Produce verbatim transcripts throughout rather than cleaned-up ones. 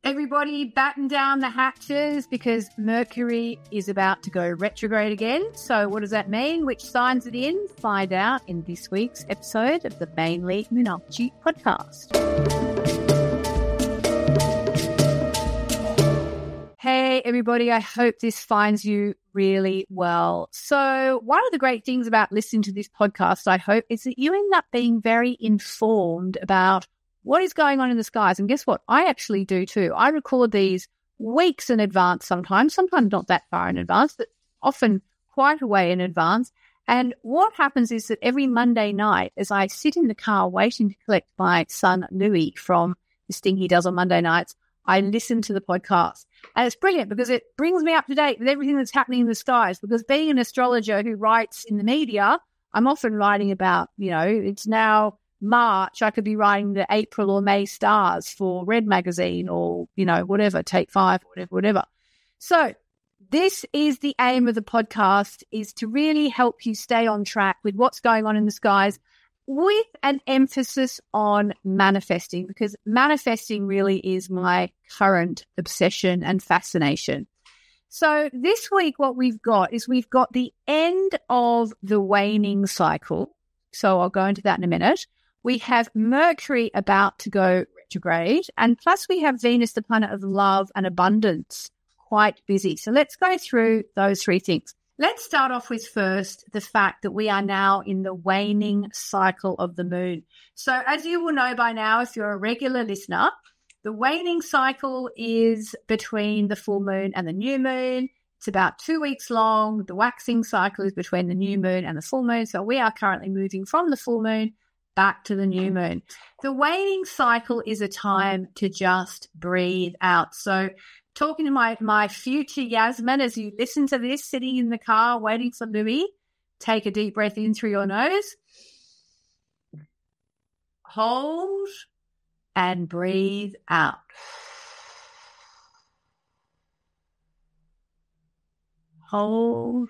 Everybody batten down the hatches because Mercury is about to go retrograde again. So what does that mean? Which signs it in? Find out in this week's episode of the Mainly Moonology podcast. Hey everybody, I hope this finds you really well. So one of the great things about listening to this podcast, I hope, is that you end up being very informed about what is going on in the skies. And guess what? I actually do too. I record these weeks in advance sometimes, sometimes not that far in advance, but often quite a way in advance. And what happens is that every Monday night, as I sit in the car waiting to collect my son Louis from this thing he does on Monday nights, I listen to the podcast. And it's brilliant because it brings me up to date with everything that's happening in the skies. Because being an astrologer who writes in the media, I'm often writing about, you know, it's now March, I could be writing the April or May stars for Red Magazine or, you know, whatever, Take Five, whatever, whatever. So this is the aim of the podcast, is to really help you stay on track with what's going on in the skies with an emphasis on manifesting, because manifesting really is my current obsession and fascination. So this week what we've got is we've got the end of the waning cycle. So I'll go into that in a minute. We have Mercury about to go retrograde, and plus we have Venus, the planet of love and abundance, quite busy. So let's go through those three things. Let's start off with first the fact that we are now in the waning cycle of the moon. So as you will know by now, if you're a regular listener, the waning cycle is between the full moon and the new moon. It's about two weeks long. The waxing cycle is between the new moon and the full moon. So we are currently moving from the full moon back to the new moon. The waning cycle is a time to just breathe out. So talking to my, my future Yasmin, as you listen to this, sitting in the car waiting for Louis, take a deep breath in through your nose, hold, and breathe out. Hold,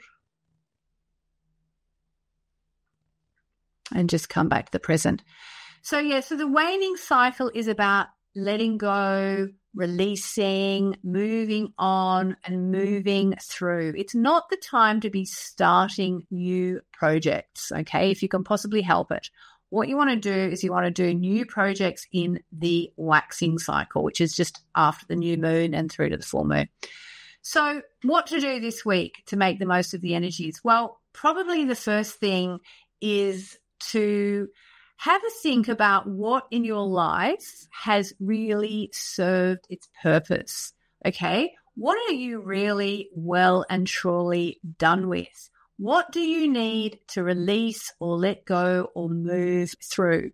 and just come back to the present. So, yeah, so the waning cycle is about letting go, releasing, moving on, and moving through. It's not the time to be starting new projects, okay, if you can possibly help it. What you want to do is you want to do new projects in the waxing cycle, which is just after the new moon and through to the full moon. So what to do this week to make the most of the energies? Well, probably the first thing is to have a think about what in your life has really served its purpose, okay? What are you really well and truly done with? What do you need to release or let go or move through?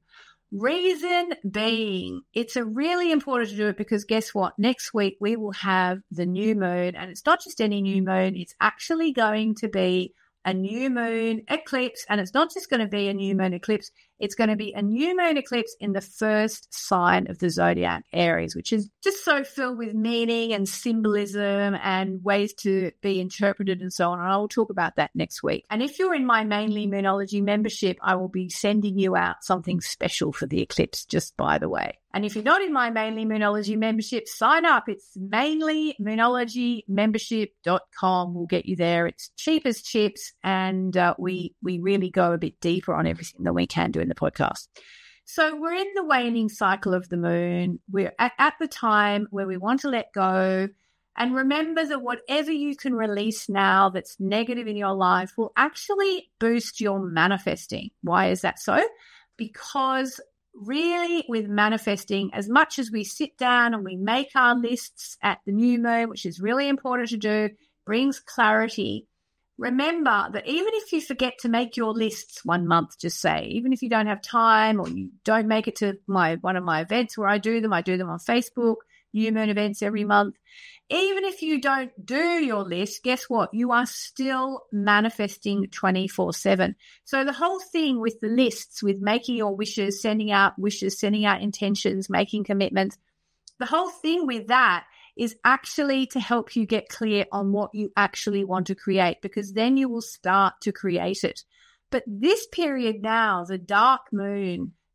Reason being, it's a really important to do it because guess what? Next week we will have the new moon, and it's not just any new moon. It's actually going to be a new moon eclipse, and it's not just going to be a new moon eclipse, it's going to be a new moon eclipse in the first sign of the zodiac, Aries, which is just so filled with meaning and symbolism and ways to be interpreted and so on. And I will talk about that next week. And if you're in my Mainly Moonology membership, I will be sending you out something special for the eclipse, just by the way. And if you're not in my Mainly Moonology membership, sign up. It's mainly moonology membership dot com. We'll get you there. It's cheap as chips, and uh, we we really go a bit deeper on everything that we can do in the podcast. So we're in the waning cycle of the moon. We're at, at the time where we want to let go. And remember that whatever you can release now that's negative in your life will actually boost your manifesting. Why is that so? Because really with manifesting, as much as we sit down and we make our lists at the new moon, which is really important to do, brings clarity. Remember that even if you forget to make your lists one month, just say, even if you don't have time or you don't make it to my one of my events where I do them, I do them on Facebook, new moon events every month. Even if you don't do your list, guess what? You are still manifesting twenty-four seven. So the whole thing with the lists, with making your wishes, sending out wishes, sending out intentions, making commitments, the whole thing with that is actually to help you get clear on what you actually want to create, because then you will start to create it. But this period now, the dark moon,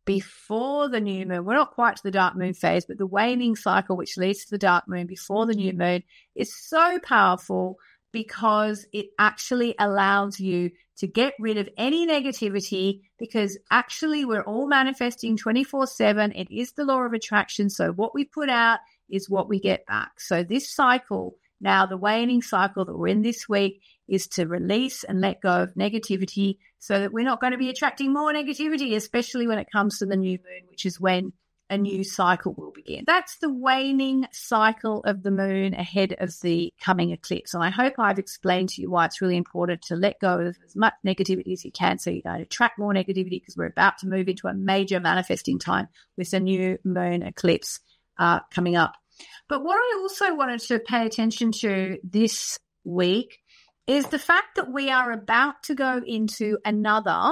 before the new moon. We're not quite to the dark moon phase, but the waning cycle, which leads to the dark moon before the new moon, is so powerful because it actually allows you to get rid of any negativity, because actually we're all manifesting twenty-four seven. It is the law of attraction. So what we put out is what we get back. So this cycle, now the waning cycle that we're in this week, is to release and let go of negativity so that we're not going to be attracting more negativity, especially when it comes to the new moon, which is when a new cycle will begin. That's the waning cycle of the moon ahead of the coming eclipse. And I hope I've explained to you why it's really important to let go of as much negativity as you can so you don't attract more negativity, because we're about to move into a major manifesting time with the new moon eclipse uh, coming up. But what I also wanted to pay attention to this week is the fact that we are about to go into another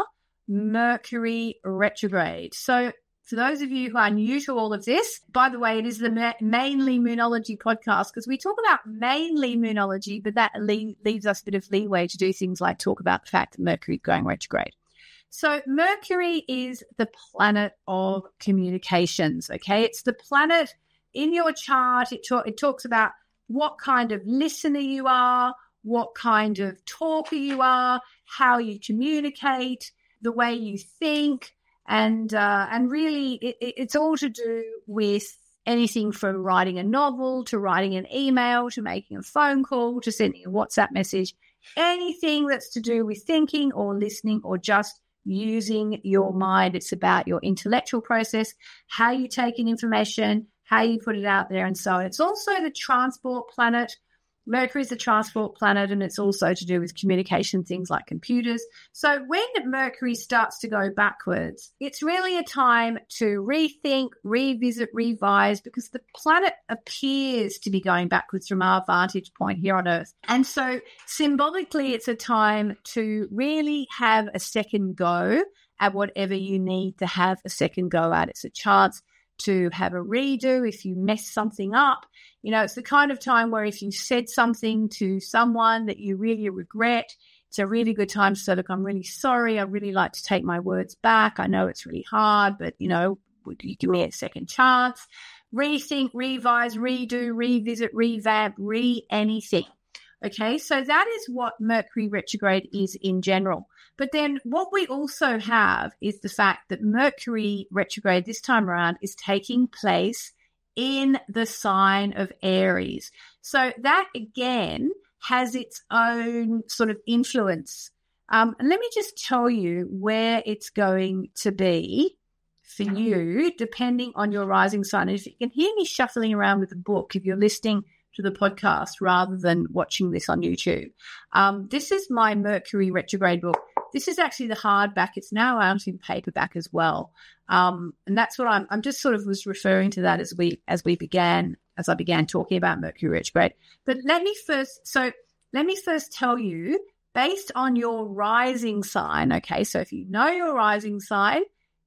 Mercury retrograde. So for those of you who are new to all of this, by the way, it is the ma- Mainly Moonology podcast, because we talk about mainly Moonology, but that le- leaves us a bit of leeway to do things like talk about the fact that Mercury is going retrograde. So Mercury is the planet of communications, okay? It's the planet in your chart. It, ta- it talks about what kind of listener you are, what kind of talker you are, how you communicate, the way you think, and uh, and really it, it's all to do with anything from writing a novel to writing an email to making a phone call to sending a WhatsApp message, anything that's to do with thinking or listening or just using your mind. It's about your intellectual process, how you take in information, how you put it out there, and so on. It's also the transport planet. Mercury is a transport planet, and it's also to do with communication, things like computers. So when Mercury starts to go backwards, it's really a time to rethink, revisit, revise, because the planet appears to be going backwards from our vantage point here on Earth. And so symbolically, it's a time to really have a second go at whatever you need to have a second go at. It's a chance to have a redo if you mess something up. You know, it's the kind of time where if you said something to someone that you really regret, it's a really good time to say, look, I'm really sorry. I'd really like to take my words back. I know it's really hard, but, you know, would you give me a second chance? Rethink, revise, redo, revisit, revamp, re-anything. Okay, so that is what Mercury retrograde is in general. But then what we also have is the fact that Mercury retrograde this time around is taking place in the sign of Aries. So that, again, has its own sort of influence. Um, and let me just tell you where it's going to be for you, depending on your rising sign. And if you can hear me shuffling around with the book, if you're listening to the podcast rather than watching this on YouTube, um, this is my Mercury retrograde book. This is actually the hardback. It's now out in paperback as well. Um, and that's what I'm, I'm just sort of was referring to that as we, as we began, as I began talking about Mercury retrograde. But let me first, so let me first tell you, based on your rising sign, okay, so if you know your rising sign,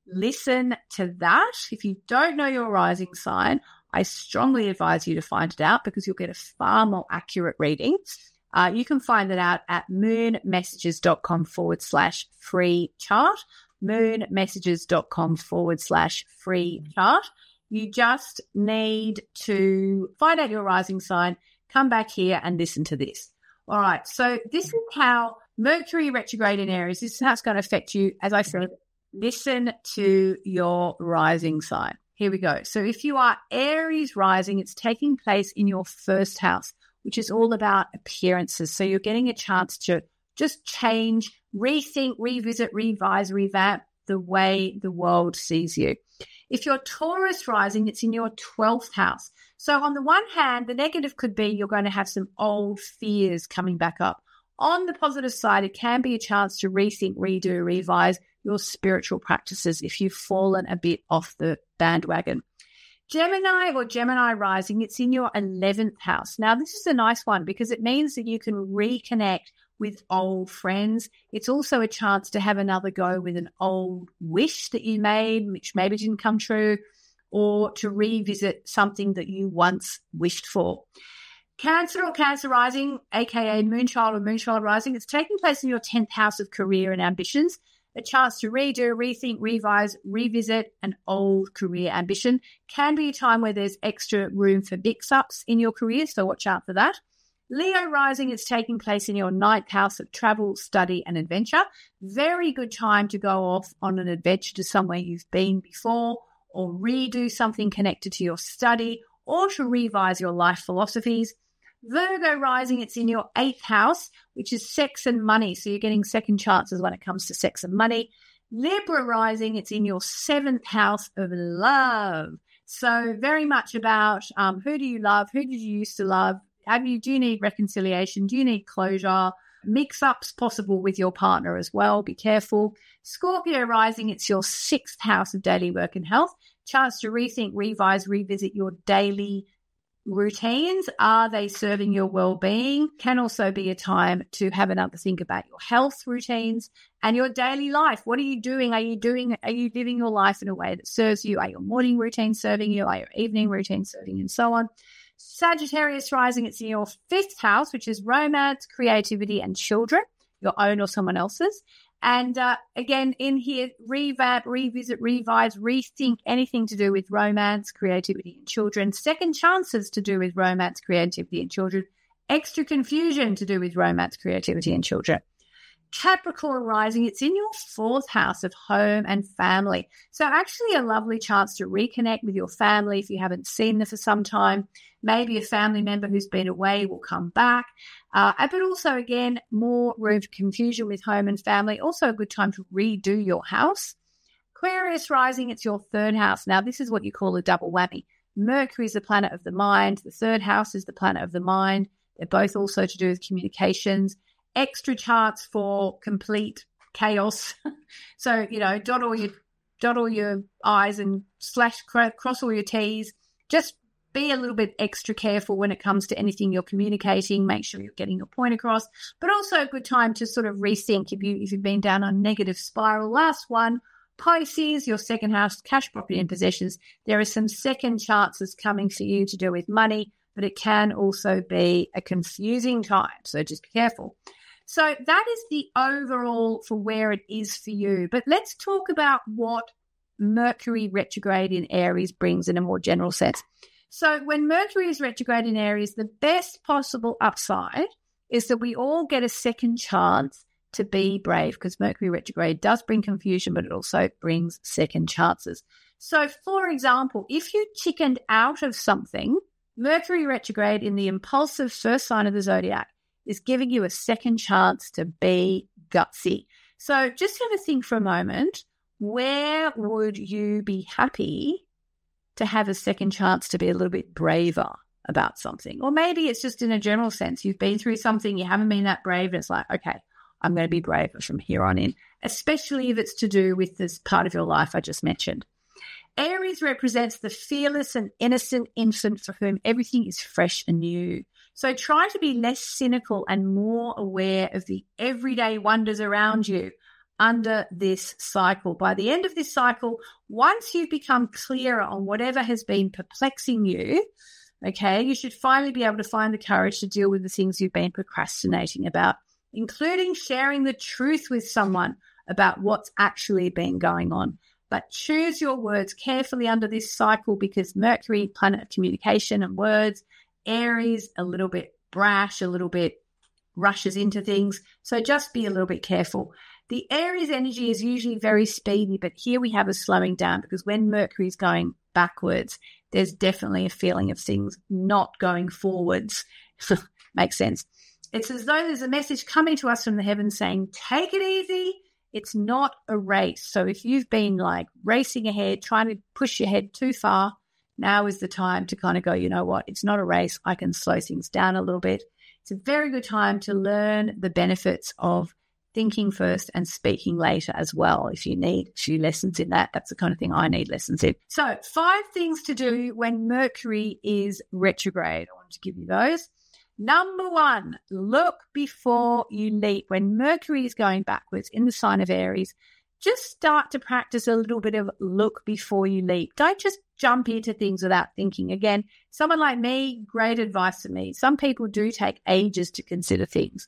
listen to that. If you don't know your rising sign, I strongly advise you to find it out because you'll get a far more accurate reading. Uh, you can find it out at moonmessages.com forward slash free chart, moonmessages.com forward slash free chart. You just need to find out your rising sign, come back here and listen to this. All right, so this is how Mercury retrograde in Aries, this is how it's going to affect you. As I said, listen to your rising sign. Here we go. So if you are Aries rising, it's taking place in your first house, which is all about appearances. So you're getting a chance to just change, rethink, revisit, revise, revamp the way the world sees you. If you're Taurus rising, it's in your twelfth house. So on the one hand, the negative could be you're going to have some old fears coming back up. On the positive side, it can be a chance to rethink, redo, revise your spiritual practices if you've fallen a bit off the bandwagon. Gemini or Gemini rising, it's in your eleventh house. Now, this is a nice one because it means that you can reconnect with old friends. It's also a chance to have another go with an old wish that you made, which maybe didn't come true, or to revisit something that you once wished for. Cancer or Cancer rising, aka Moonchild or Moonchild rising, it's taking place in your tenth house of career and ambitions. a chance to redo, rethink, revise, revisit an old career ambition. Can be a time where there's extra room for mix-ups in your career, so watch out for that. Leo rising, it's taking place in your ninth house of travel, study, and adventure. Very good time to go off on an adventure to somewhere you've been before, or redo something connected to your study, or to revise your life philosophies. Virgo rising, it's in your eighth house, which is sex and money. So you're getting second chances when it comes to sex and money. Libra rising, it's in your seventh house of love. So very much about um, who do you love? Who did you used to love? Have you, do you need reconciliation? Do you need closure? Mix-ups possible with your partner as well. Be careful. Scorpio rising, it's your sixth house of daily work and health. Chance to rethink, revise, revisit your daily routines. Are they serving your well-being? Can also be a time to have another think about your health routines and your daily life. What are you doing? Are you doing, are you living your life in a way that serves you? Are your morning routines serving you? Are your evening routines serving you? And so on. Sagittarius rising, it's in your fifth house, which is romance, creativity, and children, your own or someone else's. And uh, again, in here, revamp, revisit, revise, rethink anything to do with romance, creativity, and children. Second chances to do with romance, creativity, and children. Extra confusion to do with romance, creativity, and children. Capricorn rising, it's in your fourth house of home and family. So actually a lovely chance to reconnect with your family if you haven't seen them for some time. Maybe a family member who's been away will come back. Uh, but also, again, more room for confusion with home and family. Also a good time to redo your house. Aquarius rising, it's your third house. Now, this is what you call a double whammy. Mercury is the planet of the mind. The third house is the planet of the mind. They're both also to do with communications. Extra chance for complete chaos. So, you know, dot all your dot all your I's and slash cross all your T's. Just be a little bit extra careful when it comes to anything you're communicating. Make sure you're getting your point across. But also a good time to sort of rethink if you if you've been down a negative spiral. Last one, Pisces, your second house, cash, property, and possessions. There are some second chances coming for you to do with money, but it can also be a confusing time. So just be careful. So that is the overall for where it is for you. But let's talk about what Mercury retrograde in Aries brings in a more general sense. So when Mercury is retrograde in Aries, the best possible upside is that we all get a second chance to be brave, because Mercury retrograde does bring confusion, but it also brings second chances. So, for example, if you chickened out of something, Mercury retrograde in the impulsive first sign of the zodiac is giving you a second chance to be gutsy. So just have a think for a moment. Where would you be happy to have a second chance to be a little bit braver about something? Or maybe it's just in a general sense. You've been through something, you haven't been that brave, and it's like, okay, I'm going to be braver from here on in, especially if it's to do with this part of your life I just mentioned. Aries represents the fearless and innocent infant for whom everything is fresh and new. So try to be less cynical and more aware of the everyday wonders around you under this cycle. By the end of this cycle, once you've become clearer on whatever has been perplexing you, okay, you should finally be able to find the courage to deal with the things you've been procrastinating about, including sharing the truth with someone about what's actually been going on. But choose your words carefully under this cycle, because Mercury, planet of communication and words, Aries, a little bit brash, a little bit rushes into things. So just be a little bit careful. The Aries energy is usually very speedy, but here we have a slowing down, because when Mercury is going backwards, there's definitely a feeling of things not going forwards. Makes sense. It's as though there's a message coming to us from the heavens saying, take it easy. It's not a race. So if you've been like racing ahead, trying to push your head too far, now is the time to kind of go, you know what, it's not a race. I can slow things down a little bit. It's a very good time to learn the benefits of thinking first and speaking later as well. If you need a few lessons in that, that's the kind of thing I need lessons in. So five things to do when Mercury is retrograde. I want to give you those. Number one, look before you leap. When Mercury is going backwards in the sign of Aries, just start to practice a little bit of look before you leap. Don't just jump into things without thinking. Again, someone like me, great advice to me. Some people do take ages to consider things.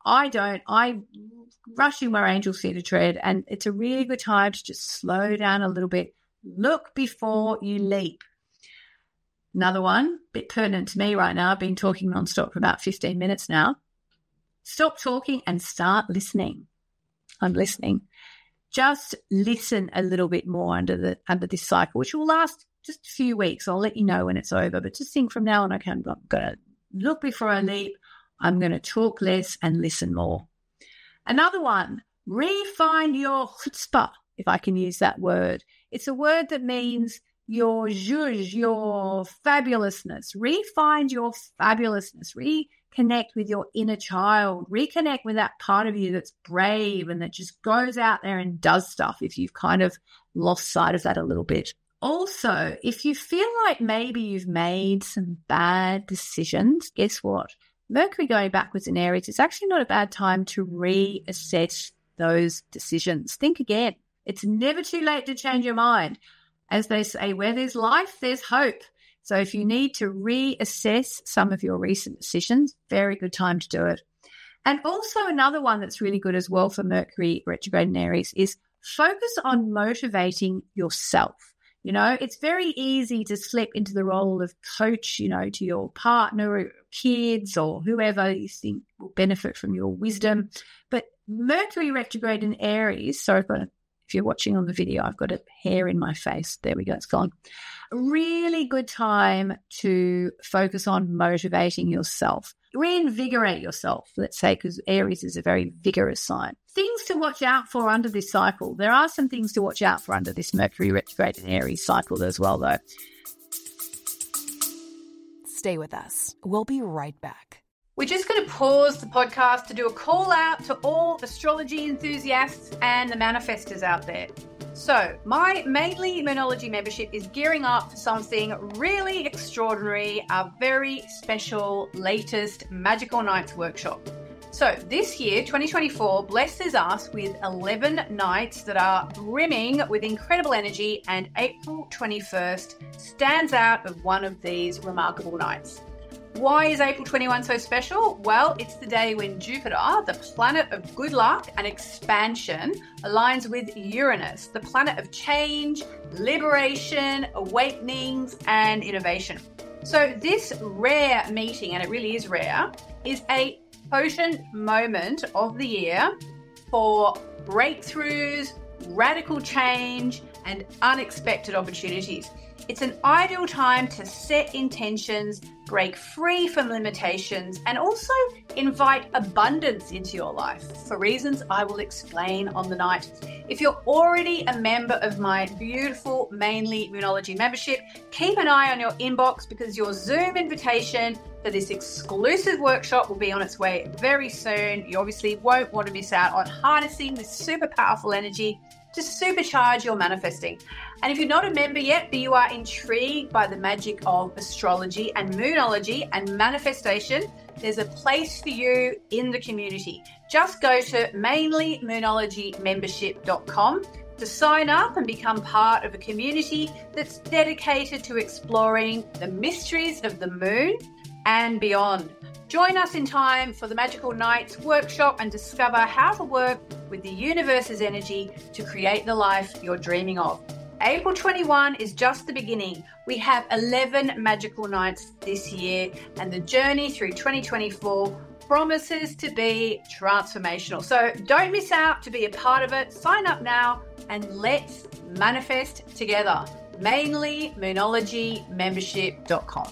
I don't. I rush in where angels fear to tread, and it's a really good time to just slow down a little bit. Look before you leap. Another one, a bit pertinent to me right now. I've been talking nonstop for about fifteen minutes now. Stop talking and start listening. I'm listening. Just listen a little bit more under the under this cycle, which will last just a few weeks. I'll let you know when it's over. But just think from now on, okay, I'm going to look before I leap. I'm going to talk less and listen more. Another one, refine your chutzpah, if I can use that word. It's a word that means your zhuzh, your fabulousness. Refine your fabulousness. Reconnect with your inner child. Reconnect with that part of you that's brave and that just goes out there and does stuff if you've kind of lost sight of that a little bit. Also, if you feel like maybe you've made some bad decisions, guess what? Mercury going backwards in Aries, it's actually not a bad time to reassess those decisions. Think again. It's never too late to change your mind. As they say, where there's life, there's hope. So if you need to reassess some of your recent decisions, very good time to do it. And also another one that's really good as well for Mercury retrograde in Aries is focus on motivating yourself. You know, it's very easy to slip into the role of coach, you know, to your partner or kids or whoever you think will benefit from your wisdom. But Mercury retrograde in Aries, so I've got a If you're watching on the video, I've got a hair in my face. There we go. It's gone. A really good time to focus on motivating yourself. Reinvigorate yourself, let's say, because Aries is a very vigorous sign. Things to watch out for under this cycle. There are some things to watch out for under this Mercury retrograde in Aries cycle as well, though. Stay with us. We'll be right back. We're just going to pause the podcast to do a call out to all astrology enthusiasts and the manifestors out there. So my Mainly Moonology membership is gearing up for something really extraordinary, our very special latest Magical Nights workshop. So this year, twenty twenty-four, blesses us with eleven nights that are brimming with incredible energy, and April twenty-first stands out as one of these remarkable nights. Why is April twenty-first so special? Well, it's the day when Jupiter, the planet of good luck and expansion, aligns with Uranus, the planet of change, liberation, awakenings, and innovation. So this rare meeting, and it really is rare, is a potent moment of the year for breakthroughs, radical change, and unexpected opportunities. It's an ideal time to set intentions, break free from limitations, and also invite abundance into your life for reasons I will explain on the night. If you're already a member of my beautiful Mainly Moonology membership, keep an eye on your inbox because your Zoom invitation for this exclusive workshop will be on its way very soon. You obviously won't want to miss out on harnessing this super powerful energy to supercharge your manifesting. And if you're not a member yet, but you are intrigued by the magic of astrology and moonology and manifestation, there's a place for you in the community. Just go to mainly moonology membership dot com to sign up and become part of a community that's dedicated to exploring the mysteries of the moon and beyond. Join us in time for the Magical Nights workshop and discover how to work with the universe's energy to create the life you're dreaming of. April twenty-first is just the beginning. We have eleven magical nights this year, and the journey through twenty twenty-four promises to be transformational. So don't miss out to be a part of it. Sign up now and let's manifest together. mainly moonology membership dot com.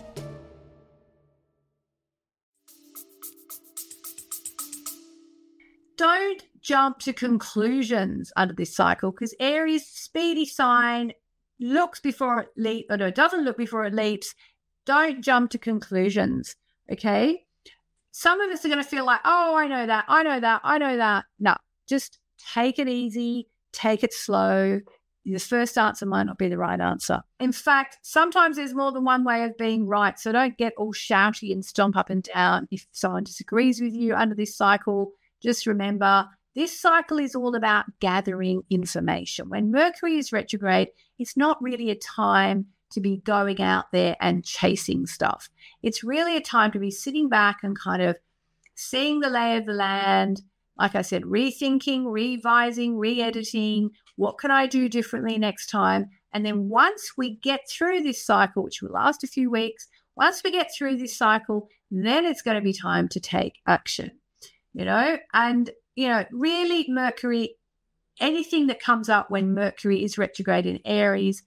Don't jump to conclusions under this cycle because Aries, speedy sign, looks before it leaps, or no, doesn't look before it leaps. Don't jump to conclusions, okay? Some of us are going to feel like, oh, I know that, I know that, I know that. No, just take it easy, take it slow. The first answer might not be the right answer. In fact, sometimes there's more than one way of being right, so don't get all shouty and stomp up and down if someone disagrees with you under this cycle. Just remember, this cycle is all about gathering information. When Mercury is retrograde, it's not really a time to be going out there and chasing stuff. It's really a time to be sitting back and kind of seeing the lay of the land, like I said, rethinking, revising, re-editing, what can I do differently next time? And then once we get through this cycle, which will last a few weeks, once we get through this cycle, then it's going to be time to take action, you know? And, you know, really Mercury, anything that comes up when Mercury is retrograde in Aries,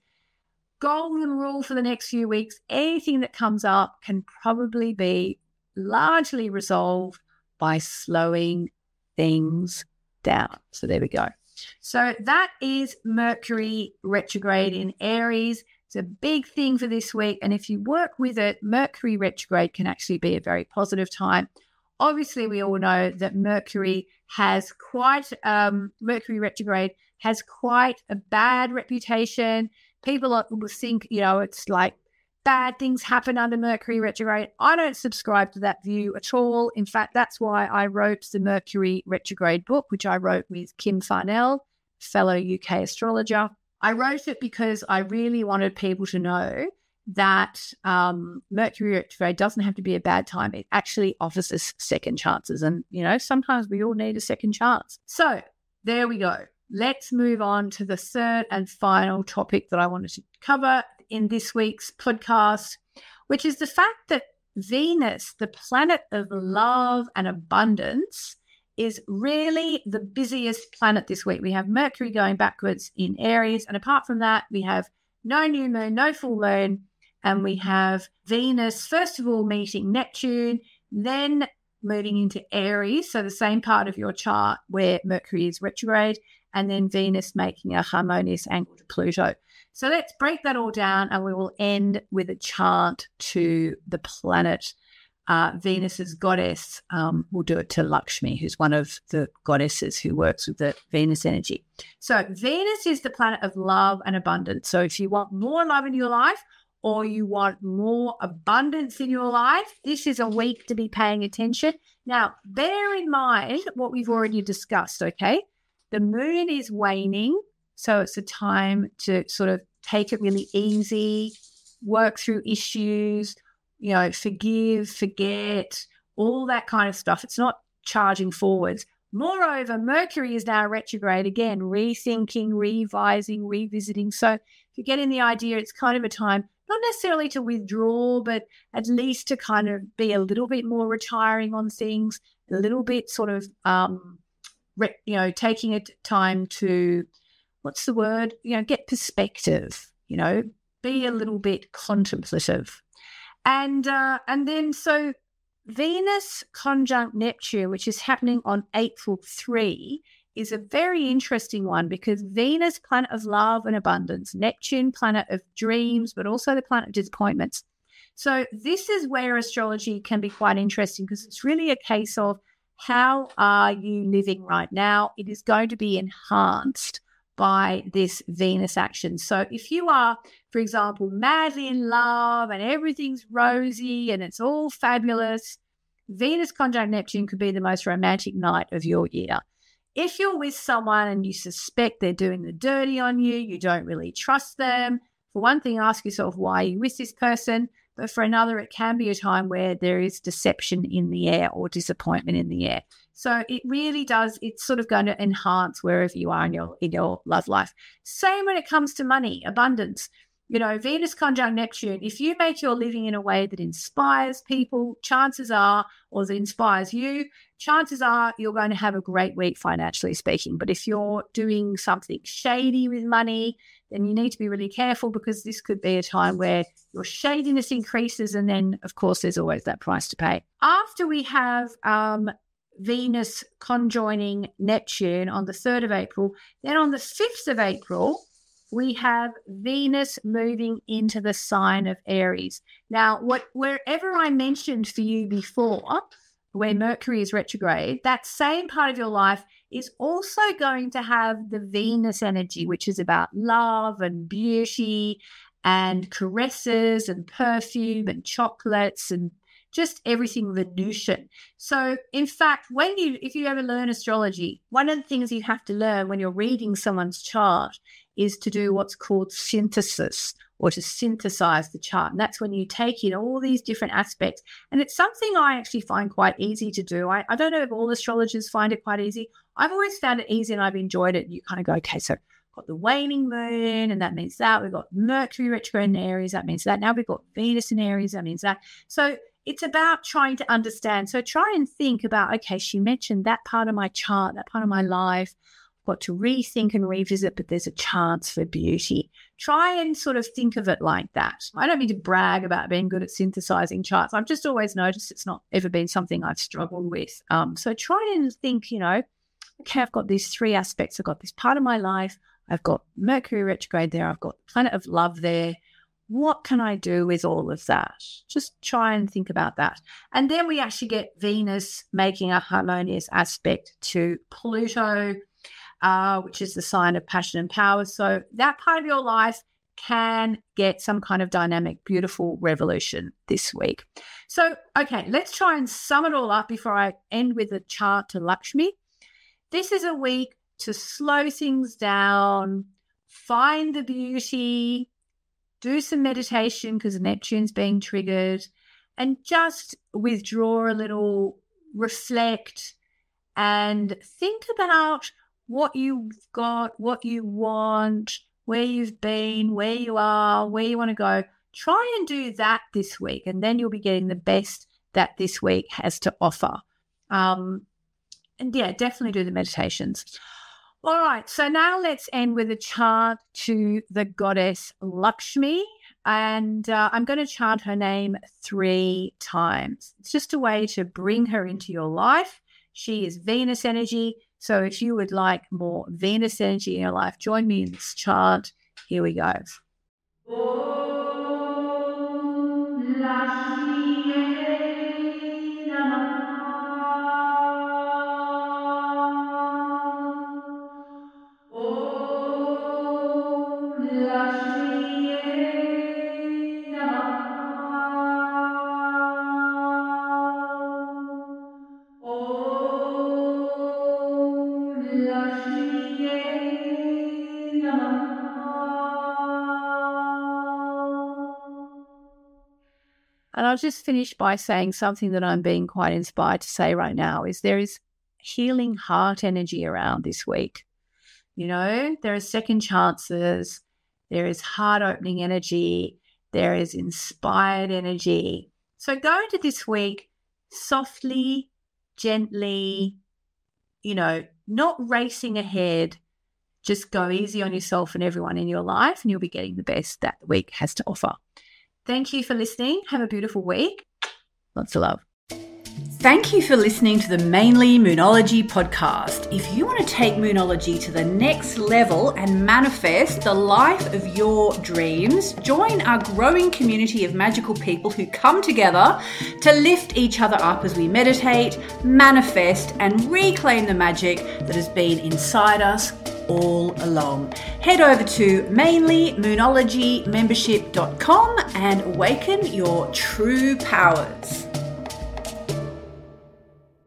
golden rule for the next few weeks, anything that comes up can probably be largely resolved by slowing things down. So there we go. So that is Mercury retrograde in Aries. It's a big thing for this week. And if you work with it, Mercury retrograde can actually be a very positive time. Obviously, we all know that Mercury has quite, um, Mercury retrograde has quite a bad reputation. People will think, you know, it's like bad things happen under Mercury retrograde. I don't subscribe to that view at all. In fact, that's why I wrote the Mercury retrograde book, which I wrote with Kim Farnell, fellow U K astrologer. I wrote it because I really wanted people to know that um, Mercury retrograde doesn't have to be a bad time. It actually offers us second chances. And, you know, sometimes we all need a second chance. So there we go. Let's move on to the third and final topic that I wanted to cover in this week's podcast, which is the fact that Venus, the planet of love and abundance, is really the busiest planet this week. We have Mercury going backwards in Aries, and apart from that, we have no new moon, no full moon, and we have Venus, first of all, meeting Neptune, then moving into Aries, so the same part of your chart where Mercury is retrograde, and then Venus making a harmonious angle to Pluto. So let's break that all down, and we will end with a chant to the planet. Uh, Venus's goddess, um, we'll do it to Lakshmi, who's one of the goddesses who works with the Venus energy. So Venus is the planet of love and abundance. So if you want more love in your life or you want more abundance in your life, this is a week to be paying attention. Now, bear in mind what we've already discussed, okay? The moon is waning, so it's a time to sort of take it really easy, work through issues, you know, forgive, forget, all that kind of stuff. It's not charging forwards. Moreover, Mercury is now retrograde again, rethinking, revising, revisiting. So if you're getting the idea, it's kind of a time not necessarily to withdraw, but at least to kind of be a little bit more retiring on things, a little bit sort of, um, re- you know, taking a time to, what's the word, you know, get perspective, you know, be a little bit contemplative. And uh, and then so Venus conjunct Neptune, which is happening on April third, is a very interesting one because Venus, planet of love and abundance, Neptune, planet of dreams, but also the planet of disappointments. So this is where astrology can be quite interesting because it's really a case of how are you living right now? It is going to be enhanced by this Venus action. So if you are, for example, madly in love and everything's rosy and it's all fabulous, Venus conjunct Neptune could be the most romantic night of your year. If you're with someone and you suspect they're doing the dirty on you, you don't really trust them, for one thing, ask yourself, why are you with this person? But for another, it can be a time where there is deception in the air or disappointment in the air. So it really does, it's sort of going to enhance wherever you are in your in your love life. Same when it comes to money, abundance. You know, Venus conjunct Neptune, if you make your living in a way that inspires people, chances are, or that inspires you, chances are you're going to have a great week financially speaking. But if you're doing something shady with money, then you need to be really careful because this could be a time where your shadiness increases and then, of course, there's always that price to pay. After we have um, Venus conjoining Neptune on the third of April, then on the fifth of April, we have Venus moving into the sign of Aries. Now, what wherever I mentioned for you before, where Mercury is retrograde, that same part of your life is also going to have the Venus energy, which is about love and beauty and caresses and perfume and chocolates and just everything Venusian. So, in fact, when you, if you ever learn astrology, one of the things you have to learn when you're reading someone's chart is to do what's called synthesis or to synthesize the chart. And that's when you take in all these different aspects. And it's something I actually find quite easy to do. I, I don't know if all astrologers find it quite easy. I've always found it easy and I've enjoyed it. You kind of go, okay, so we've got the waning moon and that means that. We've got Mercury retrograde in Aries, that means that. Now we've got Venus in Aries, that means that. So it's about trying to understand. So try and think about, okay, she mentioned that part of my chart, that part of my life. Got to rethink and revisit, but there's a chance for beauty. Try and sort of think of it like that. I don't mean to brag about being good at synthesizing charts. I've just always noticed it's not ever been something I've struggled with. Um, so try and think, you know, okay, I've got these three aspects. I've got this part of my life. I've got Mercury retrograde there. I've got the planet of love there. What can I do with all of that? Just try and think about that. And then we actually get Venus making a harmonious aspect to Pluto, Uh, which is the sign of passion and power. So that part of your life can get some kind of dynamic, beautiful revolution this week. So, okay, let's try and sum it all up before I end with a chart to Lakshmi. This is a week to slow things down, find the beauty, do some meditation because Neptune's being triggered, and just withdraw a little, reflect, and think about what you've got, what you want, where you've been, where you are, where you want to go. Try and do that this week, and then you'll be getting the best that this week has to offer. Um, and, yeah, definitely do the meditations. All right, so now let's end with a chant to the goddess Lakshmi, and uh, I'm going to chant her name three times. It's just a way to bring her into your life. She is Venus energy. So if you would like more Venus energy in your life, join me in this chant. Here we go. Om Lakshmi Namaha. Om Lakshmi Namaha. And I'll just finish by saying something that I'm being quite inspired to say right now is there is healing heart energy around this week. You know, there are second chances, there is heart-opening energy, there is inspired energy. So go into this week softly, gently, you know, not racing ahead. Just go easy on yourself and everyone in your life, and you'll be getting the best that the week has to offer. Thank you for listening. Have a beautiful week. Lots of love. Thank you for listening to the Mainly Moonology podcast. If you want to take Moonology to the next level and manifest the life of your dreams, join our growing community of magical people who come together to lift each other up as we meditate, manifest, and reclaim the magic that has been inside us all along. Head over to mainly moonology membership dot com and awaken your true powers.